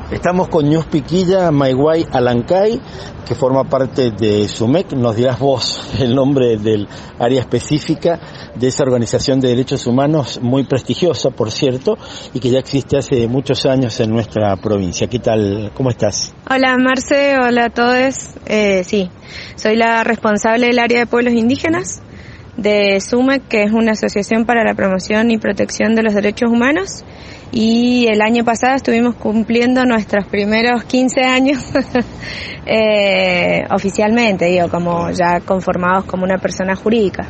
Estamos con Ñuspi Quilla Maiguay Alancay, que forma parte de SUMEC. Nos dirás vos el nombre del área específica de esa organización de derechos humanos muy prestigiosa, por cierto, y que ya existe hace muchos años en nuestra provincia. ¿Qué tal? ¿Cómo estás? Hola Marce, hola a todos. Sí, soy la responsable del área de pueblos indígenas de SUMEC, que es una asociación para la promoción y protección de los derechos humanos. Y el año pasado estuvimos cumpliendo nuestros primeros 15 años oficialmente, digo, como ya conformados como una persona jurídica.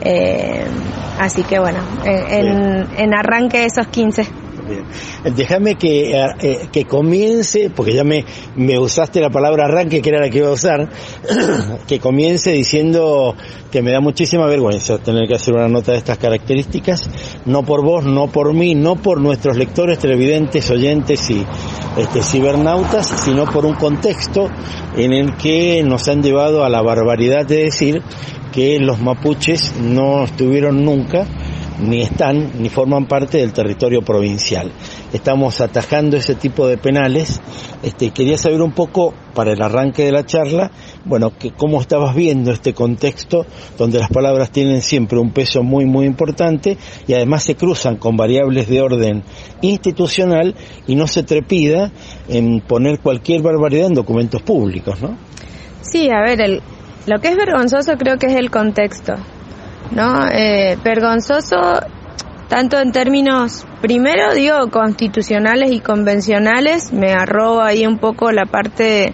Así que bueno, en arranque esos 15. Bien. Déjame que comience, porque ya me usaste la palabra arranque, que era la que iba a usar, que comience diciendo que me da muchísima vergüenza tener que hacer una nota de estas características, no por vos, no por mí, no por nuestros lectores, televidentes, oyentes y cibernautas, sino por un contexto en el que nos han llevado a la barbaridad de decir que los mapuches no estuvieron nunca, ni están, ni forman parte del territorio provincial. Estamos atajando ese tipo de penales. Quería saber un poco, para el arranque de la charla, bueno, que cómo estabas viendo este contexto donde las palabras tienen siempre un peso muy, muy importante y además se cruzan con variables de orden institucional y no se trepida en poner cualquier barbaridad en documentos públicos, ¿no? Sí, a ver, lo que es vergonzoso creo que es el contexto, ¿no? Vergonzoso tanto en términos, primero digo, constitucionales y convencionales, me arrobo ahí un poco la parte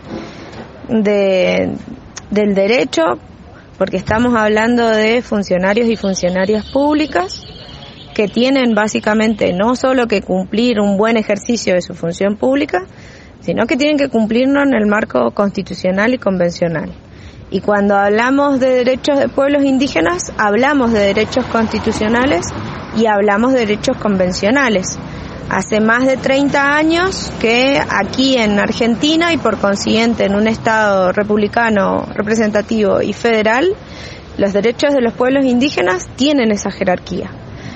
del derecho, porque estamos hablando de funcionarios y funcionarias públicas que tienen básicamente no solo que cumplir un buen ejercicio de su función pública, sino que tienen que cumplirlo en el marco constitucional y convencional. Y cuando hablamos de derechos de pueblos indígenas, hablamos de derechos constitucionales y hablamos de derechos convencionales. Hace más de 30 años que aquí en Argentina y por consiguiente en un Estado republicano, representativo y federal, los derechos de los pueblos indígenas tienen esa jerarquía.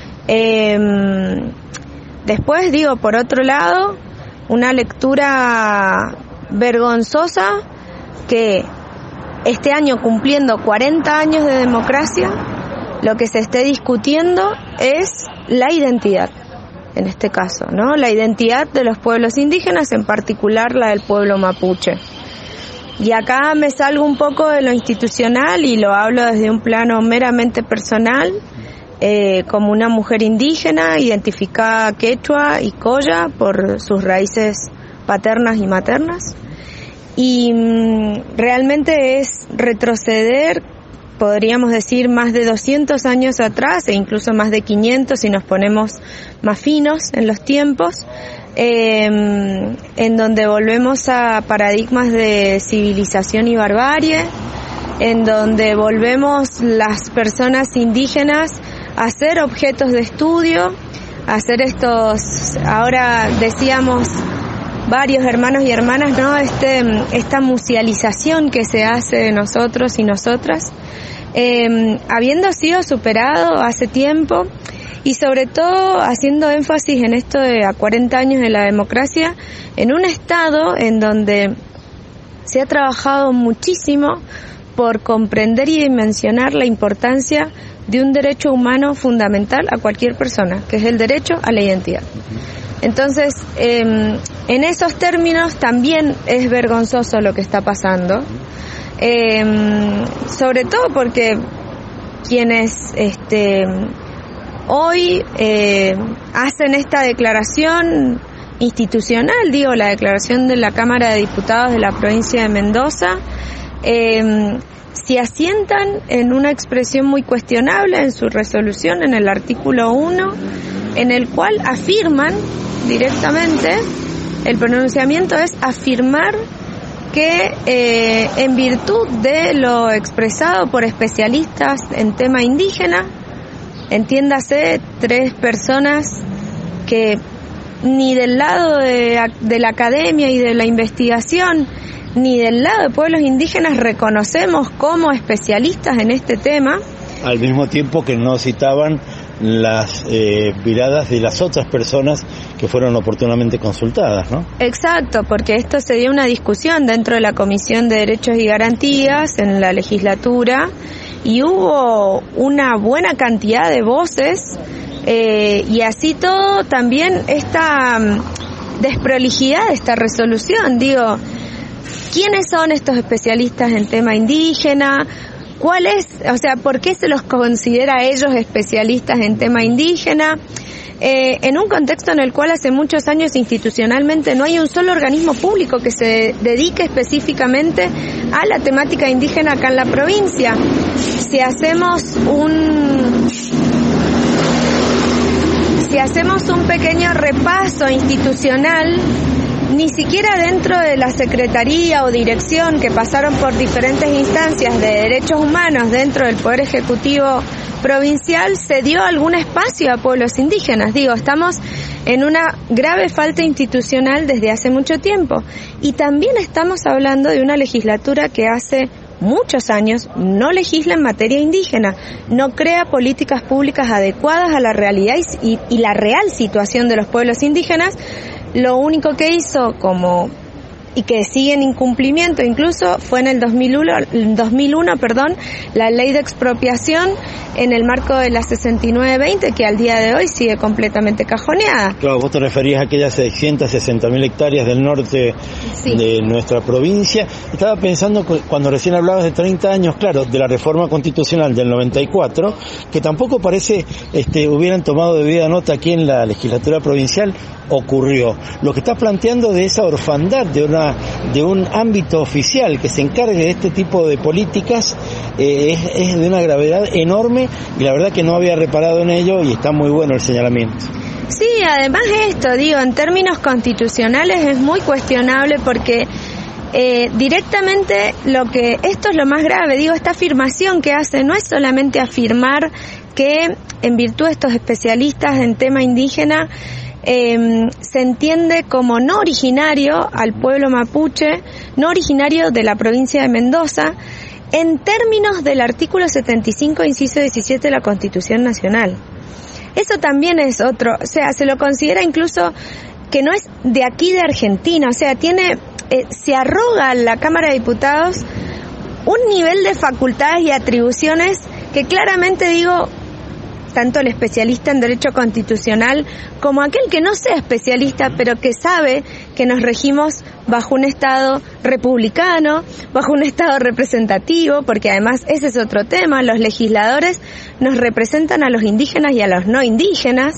Después digo, por otro lado, una lectura vergonzosa que este año, cumpliendo 40 años de democracia, lo que se esté discutiendo es la identidad, en este caso, ¿no? La identidad de los pueblos indígenas, en particular la del pueblo mapuche. Y acá me salgo un poco de lo institucional y lo hablo desde un plano meramente personal, como una mujer indígena, identificada quechua y colla por sus raíces paternas y maternas. Y realmente es retroceder, podríamos decir, más de 200 años atrás, e incluso más de 500 si nos ponemos más finos en los tiempos, en donde volvemos a paradigmas de civilización y barbarie, en donde volvemos las personas indígenas a ser objetos de estudio, a ser ahora decíamos, varios hermanos y hermanas, ¿no? Esta musealización que se hace de nosotros y nosotras, habiendo sido superado hace tiempo y sobre todo haciendo énfasis en esto de a 40 años de la democracia, en un estado en donde se ha trabajado muchísimo por comprender y dimensionar la importancia de un derecho humano fundamental a cualquier persona, que es el derecho a la identidad. Entonces, en esos términos también es vergonzoso lo que está pasando, sobre todo porque quienes hoy hacen esta declaración institucional, digo, la declaración de la Cámara de Diputados de la provincia de Mendoza, se asientan en una expresión muy cuestionable en su resolución, en el artículo 1, en el cual afirman directamente, el pronunciamiento es afirmar que en virtud de lo expresado por especialistas en tema indígena, entiéndase 3 personas que ni del lado de la academia y de la investigación, ni del lado de pueblos indígenas reconocemos como especialistas en este tema. Al mismo tiempo que no citaban las miradas de las otras personas que fueron oportunamente consultadas, ¿no? Exacto, porque esto se dio una discusión dentro de la Comisión de Derechos y Garantías en la legislatura y hubo una buena cantidad de voces y así todo también esta desprolijidad de esta resolución. Digo, ¿quiénes son estos especialistas en tema indígena? ¿Cuál es, por qué se los considera a ellos especialistas en tema indígena? En un contexto en el cual hace muchos años institucionalmente no hay un solo organismo público que se dedique específicamente a la temática indígena acá en la provincia. Si hacemos un pequeño repaso institucional, ni siquiera dentro de la Secretaría o Dirección que pasaron por diferentes instancias de derechos humanos dentro del Poder Ejecutivo Provincial se dio algún espacio a pueblos indígenas. Digo, estamos en una grave falta institucional desde hace mucho tiempo. Y también estamos hablando de una legislatura que hace muchos años no legisla en materia indígena, no crea políticas públicas adecuadas a la realidad y la real situación de los pueblos indígenas. Lo único que hizo y que sigue en incumplimiento incluso fue en el 2001, la ley de expropiación en el marco de la 6920, que al día de hoy sigue completamente cajoneada. Claro, vos te referías a aquellas 660.000 hectáreas del norte de nuestra provincia. Estaba pensando cuando recién hablabas de 30 años, claro, de la reforma constitucional del 94, que tampoco parece hubieran tomado debida nota aquí en la legislatura provincial. Ocurrió. Lo que estás planteando de esa orfandad de un ámbito oficial que se encargue de este tipo de políticas es de una gravedad enorme y la verdad que no había reparado en ello y está muy bueno el señalamiento. Sí, además en términos constitucionales es muy cuestionable porque directamente esto es lo más grave, esta afirmación que hace no es solamente afirmar que en virtud de estos especialistas en tema indígena se entiende como no originario al pueblo mapuche, no originario de la provincia de Mendoza, en términos del artículo 75, inciso 17 de la Constitución Nacional. Eso también es otro, se lo considera incluso que no es de aquí de Argentina, se arroga a la Cámara de Diputados un nivel de facultades y atribuciones que claramente tanto el especialista en derecho constitucional como aquel que no sea especialista, pero que sabe que nos regimos bajo un Estado republicano, bajo un Estado representativo, porque además ese es otro tema, los legisladores nos representan a los indígenas y a los no indígenas,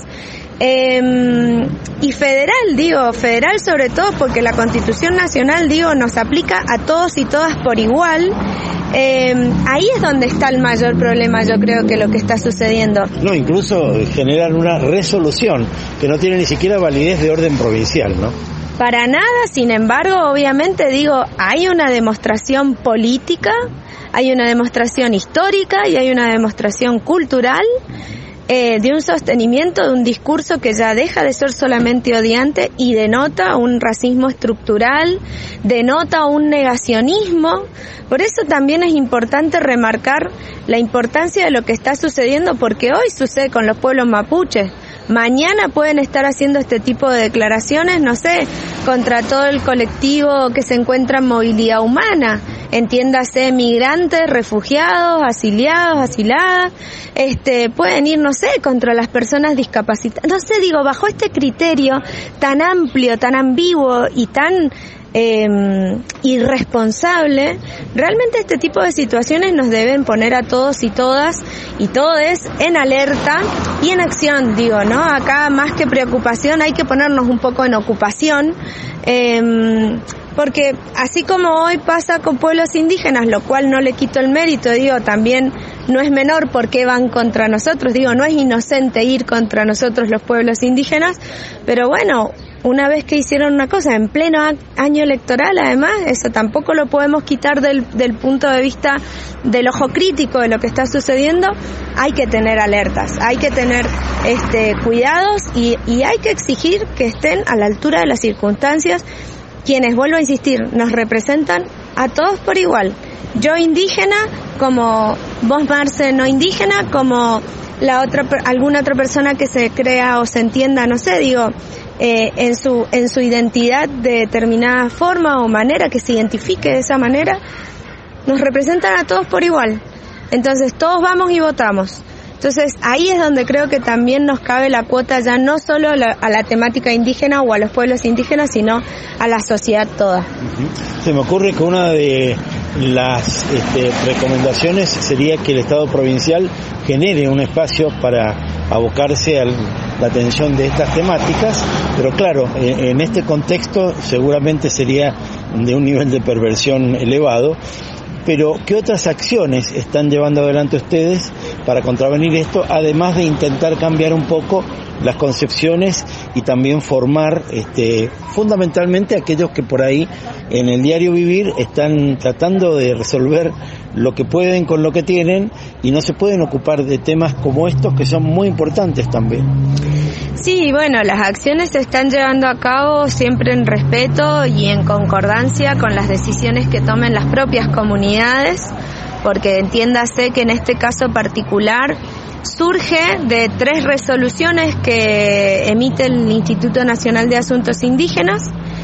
y federal sobre todo porque la Constitución Nacional, nos aplica a todos y todas por igual. Ahí es donde está el mayor problema, yo creo, que lo que está sucediendo. No, incluso generan una resolución que no tiene ni siquiera validez de orden provincial, ¿no? Para nada, sin embargo, obviamente hay una demostración política, hay una demostración histórica y hay una demostración cultural de un sostenimiento de un discurso que ya deja de ser solamente odiante y denota un racismo estructural, denota un negacionismo. Por eso también es importante remarcar la importancia de lo que está sucediendo, porque hoy sucede con los pueblos mapuches. Mañana pueden estar haciendo este tipo de declaraciones, contra todo el colectivo que se encuentra en movilidad humana, entiéndase migrantes, refugiados, asiliados, asiladas, pueden ir, contra las personas discapacitadas. Bajo este criterio tan amplio, tan ambiguo y tan irresponsable, realmente este tipo de situaciones nos deben poner a todos y todas y todes en alerta y en acción, acá más que preocupación hay que ponernos un poco en ocupación, porque así como hoy pasa con pueblos indígenas, lo cual no le quito el mérito, también no es menor porque van contra nosotros, no es inocente ir contra nosotros los pueblos indígenas, pero bueno, una vez que hicieron una cosa en pleno año electoral, además, eso tampoco lo podemos quitar del punto de vista del ojo crítico de lo que está sucediendo. Hay que tener alertas, hay que tener cuidados y hay que exigir que estén a la altura de las circunstancias quienes, vuelvo a insistir, nos representan a todos por igual. Yo indígena como vos Marce no indígena, como alguna otra persona que se crea o se entienda, no sé, en su identidad de determinada forma o manera, que se identifique de esa manera, nos representan a todos por igual. Entonces todos vamos y votamos. Entonces ahí es donde creo que también nos cabe la cuota ya no solo a la temática indígena o a los pueblos indígenas, sino a la sociedad toda. Se me ocurre que una de las recomendaciones sería que el Estado provincial genere un espacio para abocarse a la atención de estas temáticas, pero claro, en este contexto seguramente sería de un nivel de perversión elevado. Pero, ¿qué otras acciones están llevando adelante ustedes para contravenir esto, además de intentar cambiar un poco las concepciones y también formar fundamentalmente a aquellos que por ahí en el diario vivir están tratando de resolver lo que pueden con lo que tienen y no se pueden ocupar de temas como estos que son muy importantes también? Sí, bueno, las acciones se están llevando a cabo siempre en respeto y en concordancia con las decisiones que tomen las propias comunidades, porque entiéndase que en este caso particular surge de 3 resoluciones que emite el Instituto Nacional de Asuntos Indígenas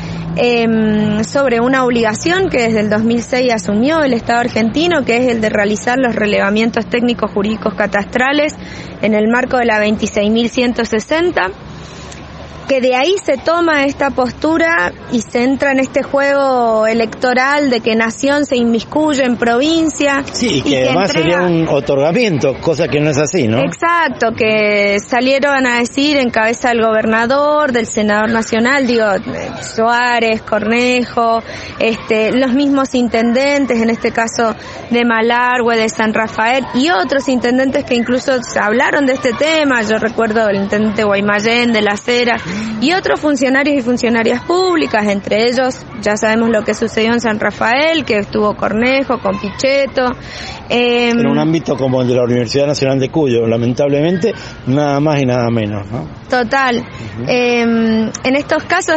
sobre una obligación que desde el 2006 asumió el Estado argentino, que es el de realizar los relevamientos técnicos jurídicos catastrales en el marco de la 26.160, que de ahí se toma esta postura y se entra en este juego electoral de que nación se inmiscuye en provincia. Sí, y que además sería un otorgamiento, cosa que no es así, ¿no? Exacto, que salieron a decir en cabeza del gobernador, del senador nacional, Suárez, Cornejo, los mismos intendentes, en este caso de Malargüe, de San Rafael, y otros intendentes que incluso hablaron de este tema. Yo recuerdo el intendente Guaymallén de Las Heras, y otros funcionarios y funcionarias públicas, entre ellos ya sabemos lo que sucedió en San Rafael, que estuvo Cornejo con Pichetto. En un ámbito como el de la Universidad Nacional de Cuyo, lamentablemente, nada más y nada menos, ¿no? Total. En estos casos,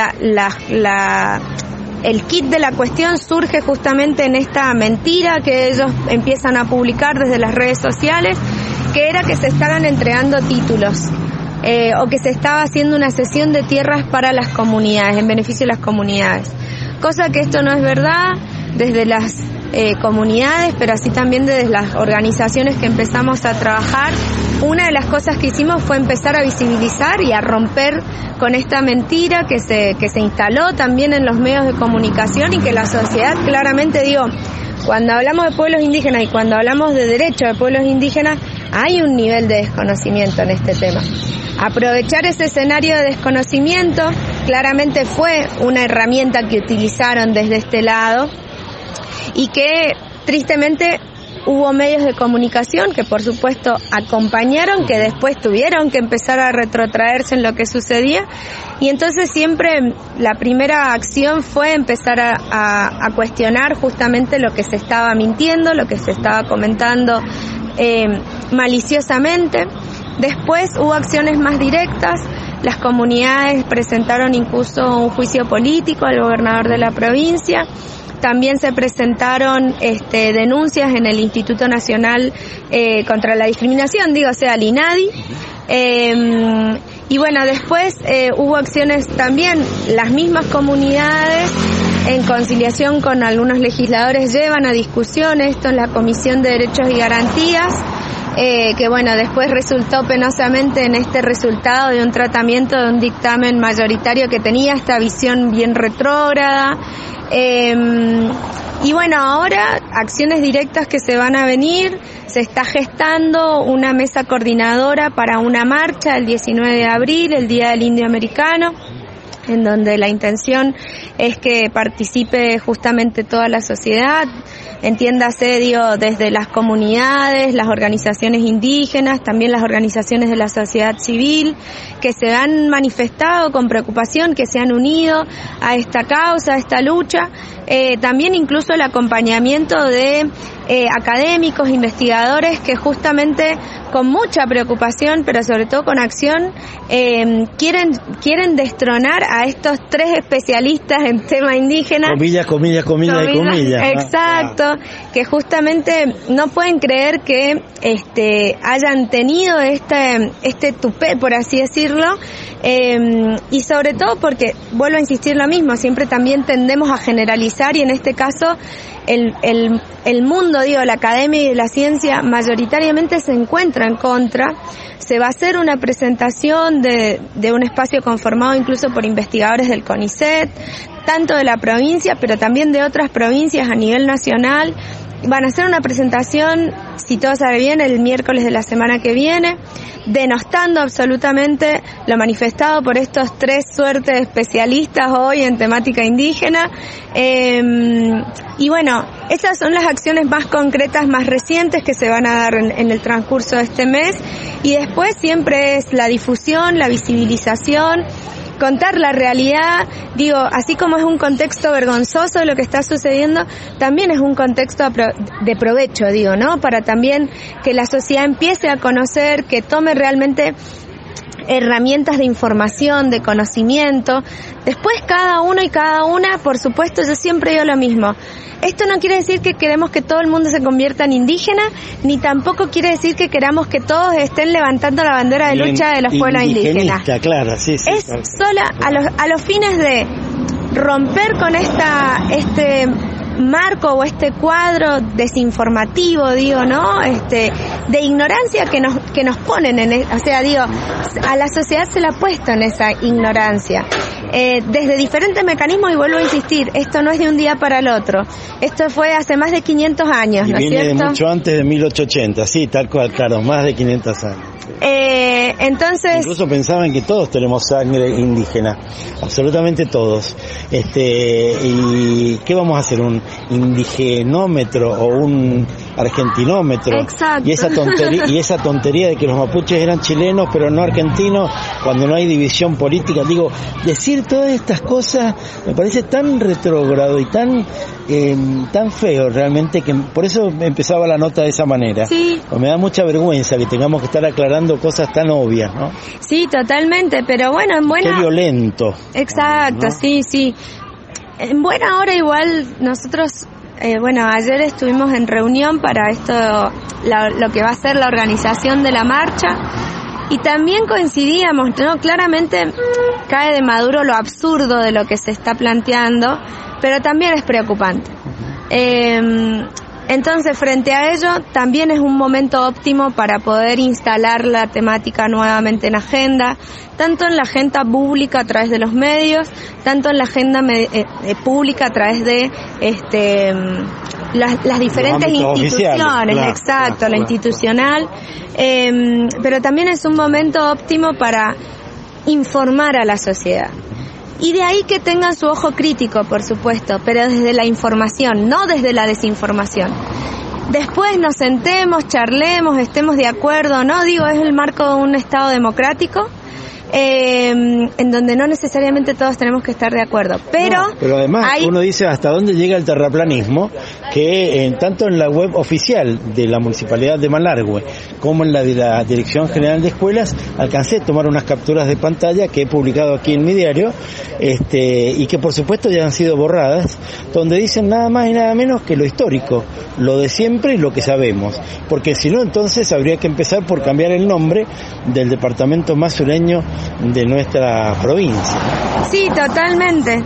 el kit de la cuestión surge justamente en esta mentira que ellos empiezan a publicar desde las redes sociales, que era que se estaban entregando títulos. O que se estaba haciendo una cesión de tierras para las comunidades, en beneficio de las comunidades. Cosa que esto no es verdad desde las comunidades, pero así también desde las organizaciones que empezamos a trabajar. Una de las cosas que hicimos fue empezar a visibilizar y a romper con esta mentira que se instaló también en los medios de comunicación y que la sociedad claramente, cuando hablamos de pueblos indígenas y cuando hablamos de derechos de pueblos indígenas, hay un nivel de desconocimiento en este tema. Aprovechar ese escenario de desconocimiento claramente fue una herramienta que utilizaron desde este lado y que tristemente hubo medios de comunicación que por supuesto acompañaron, que después tuvieron que empezar a retrotraerse en lo que sucedía, y entonces siempre la primera acción fue empezar a cuestionar justamente lo que se estaba mintiendo, lo que se estaba comentando maliciosamente. Después hubo acciones más directas, las comunidades presentaron incluso un juicio político al gobernador de la provincia, también se presentaron denuncias en el Instituto Nacional contra la Discriminación, al INADI, y bueno, después hubo acciones también, las mismas comunidades en conciliación con algunos legisladores llevan a discusión esto en la Comisión de Derechos y Garantías, que bueno, después resultó penosamente en este resultado de un tratamiento de un dictamen mayoritario que tenía esta visión bien retrógrada. Y bueno, ahora acciones directas que se van a venir, se está gestando una mesa coordinadora para una marcha el 19 de abril, el Día del Indio Americano, en donde la intención es que participe justamente toda la sociedad, entiéndase, desde las comunidades, las organizaciones indígenas, también las organizaciones de la sociedad civil, que se han manifestado con preocupación, que se han unido a esta causa, a esta lucha, también incluso el acompañamiento de académicos, investigadores que justamente con mucha preocupación, pero sobre todo con acción, quieren destronar a estos 3 especialistas en tema indígena. Comillas. Exacto, que justamente no pueden creer que hayan tenido este tupé, por así decirlo, y sobre todo porque, vuelvo a insistir lo mismo, siempre también tendemos a generalizar, y en este caso el mundo, la academia y la ciencia mayoritariamente se encuentra en contra. Se va a hacer una presentación de un espacio conformado incluso por investigadores del CONICET, tanto de la provincia, pero también de otras provincias a nivel nacional. Van a hacer una presentación, si todo sale bien, el miércoles de la semana que viene, denostando absolutamente lo manifestado por estos 3 suertes especialistas hoy en temática indígena. Y bueno, esas son las acciones más concretas, más recientes que se van a dar en el transcurso de este mes. Y después siempre es la difusión, la visibilización, contar la realidad. Así como es un contexto vergonzoso de lo que está sucediendo, también es un contexto de provecho, ¿no? Para también que la sociedad empiece a conocer, que tome realmente herramientas de información, de conocimiento. Después cada uno y cada una, por supuesto, yo siempre digo lo mismo. Esto no quiere decir que queremos que todo el mundo se convierta en indígena, ni tampoco quiere decir que queramos que todos estén levantando la bandera de lucha de los pueblos indígenas. Claro, sí, es sola a los fines de romper con este marco o este cuadro desinformativo, ¿no? De ignorancia que nos ponen a la sociedad se la ha puesto en esa ignorancia. Desde diferentes mecanismos, y vuelvo a insistir, esto no es de un día para el otro. Esto fue hace más de 500 años, ¿no es cierto? Viene de mucho antes de 1880, sí, tal cual, claro, más de 500 años. Entonces... Incluso pensaban que todos tenemos sangre indígena, absolutamente todos. ¿Y qué vamos a hacer? ¿Un indigenómetro o un argentinómetro? Exacto. Y esa tontería de que los mapuches eran chilenos pero no argentinos, cuando no hay división política. Decir todas estas cosas me parece tan retrógrado y tan feo realmente, que por eso empezaba la nota de esa manera. Sí. Me da mucha vergüenza que tengamos que estar aclarando cosas tan obvias, ¿no? Sí, totalmente, pero bueno, en buena... Qué violento. Exacto, ¿no? Sí. En buena hora igual nosotros... ayer estuvimos en reunión para lo que va a ser la organización de la marcha, y también coincidíamos, ¿no? Claramente cae de maduro lo absurdo de lo que se está planteando, pero también es preocupante. Entonces, frente a ello, también es un momento óptimo para poder instalar la temática nuevamente en agenda, tanto en la agenda pública a través de los medios, tanto en la agenda pública a través de las diferentes instituciones, claro, exacto, la institucional, pero también es un momento óptimo para informar a la sociedad. Y de ahí que tengan su ojo crítico, por supuesto, pero desde la información, no desde la desinformación. Después nos sentemos, charlemos, estemos de acuerdo, ¿no? Es el marco de un Estado democrático, en donde no necesariamente todos tenemos que estar de acuerdo. Pero además uno dice hasta dónde llega el terraplanismo, que tanto en la web oficial de la Municipalidad de Malargüe como en la de la Dirección General de Escuelas alcancé a tomar unas capturas de pantalla que he publicado aquí en mi diario, y que por supuesto ya han sido borradas, donde dicen nada más y nada menos que lo histórico, lo de siempre y lo que sabemos, porque si no, entonces habría que empezar por cambiar el nombre del departamento más sureño de nuestra provincia. Sí, totalmente.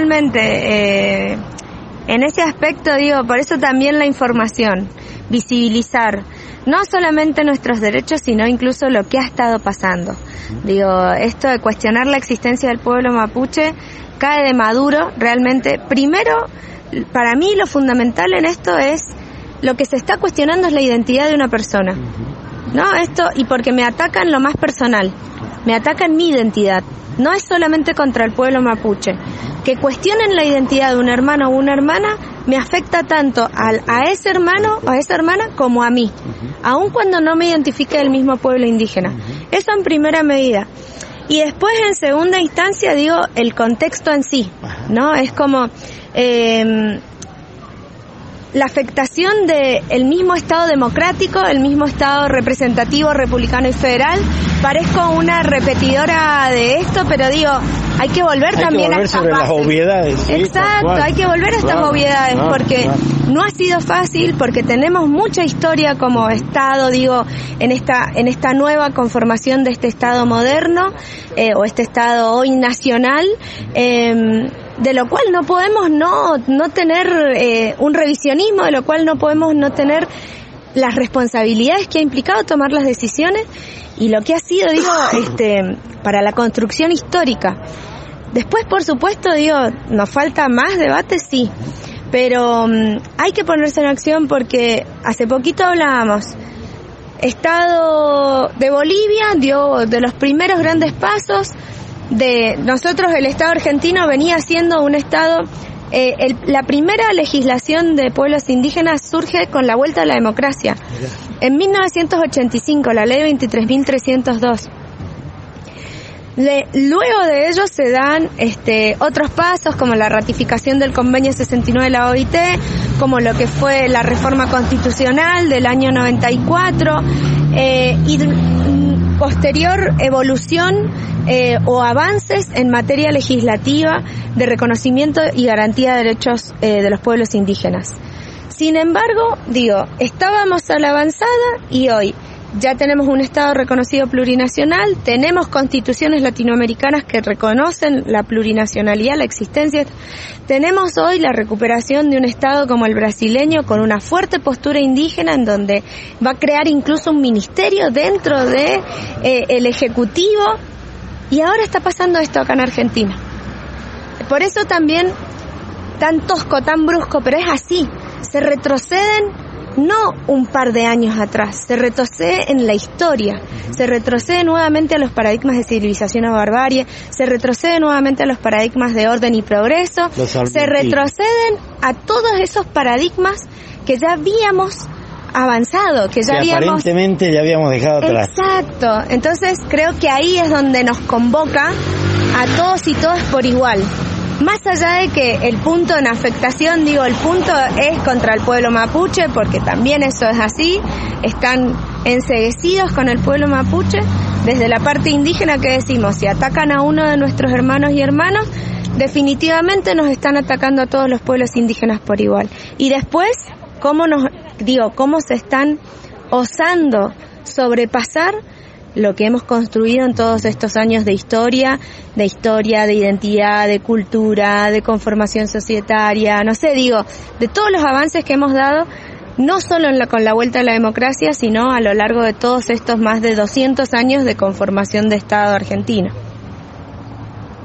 En ese aspecto, por eso también la información, visibilizar no solamente nuestros derechos, sino incluso lo que ha estado pasando. Esto de cuestionar la existencia del pueblo mapuche cae de maduro realmente. Primero, para mí lo fundamental en esto es, lo que se está cuestionando es la identidad de una persona, ¿no? Y porque me atacan lo más personal, me atacan mi identidad. No es solamente contra el pueblo mapuche. Que cuestionen la identidad de un hermano o una hermana me afecta tanto a ese hermano o a esa hermana como a mí, aun cuando no me identifique del mismo pueblo indígena. Eso en primera medida. Y después, en segunda instancia, el contexto en sí, ¿no? Es como... la afectación de el mismo Estado democrático, el mismo Estado representativo, republicano y federal. Parezco una repetidora de esto, pero digo, hay que volver también a estas sobre bases. Las obviedades. Sí, exacto, hay que volver a estas obviedades, porque no ha sido fácil, porque tenemos mucha historia como Estado, digo, en esta nueva conformación de este Estado moderno, o este Estado hoy nacional, de lo cual no podemos no tener un revisionismo, de lo cual no podemos no tener las responsabilidades que ha implicado tomar las decisiones y lo que ha sido, digo, para la construcción histórica. Después, por supuesto, digo, nos falta más debate, sí, pero hay que ponerse en acción porque hace poquito hablábamos. Estado de Bolivia dio de los primeros grandes pasos. De nosotros, el Estado argentino venía siendo un Estado, la primera legislación de pueblos indígenas surge con la vuelta a la democracia. En 1985, la ley 23.302. Luego de ello se dan otros pasos, como la ratificación del convenio 69 de la OIT, como lo que fue la reforma constitucional del año 94, y posterior evolución o avances en materia legislativa de reconocimiento y garantía de derechos de los pueblos indígenas. Sin embargo, digo, estábamos a la avanzada y hoy ya tenemos un Estado reconocido plurinacional, tenemos constituciones latinoamericanas que reconocen la plurinacionalidad, la existencia. Tenemos hoy la recuperación de un Estado como el brasileño con una fuerte postura indígena en donde va a crear incluso un ministerio dentro de el Ejecutivo, y ahora está pasando esto acá en Argentina. Por eso también tan tosco, tan brusco, pero es así, se retroceden. No un par de años atrás, se retrocede en la historia, se retrocede nuevamente a los paradigmas de civilización o barbarie, se retrocede nuevamente a los paradigmas de orden y progreso, se retroceden a todos esos paradigmas que ya habíamos avanzado, que aparentemente ya habíamos dejado atrás. Exacto, entonces creo que ahí es donde nos convoca a todos y todas por igual. Más allá de que el punto en afectación, digo, el punto es contra el pueblo mapuche, porque también eso es así, están enceguecidos con el pueblo mapuche, desde la parte indígena que decimos, si atacan a uno de nuestros hermanos y hermanas, definitivamente nos están atacando a todos los pueblos indígenas por igual. Y después, cómo se están osando sobrepasar lo que hemos construido en todos estos años de historia, de identidad, de cultura, de conformación societaria, no sé, digo, de todos los avances que hemos dado, no solo con la vuelta a la democracia, sino a lo largo de todos estos más de 200 años de conformación de Estado argentino.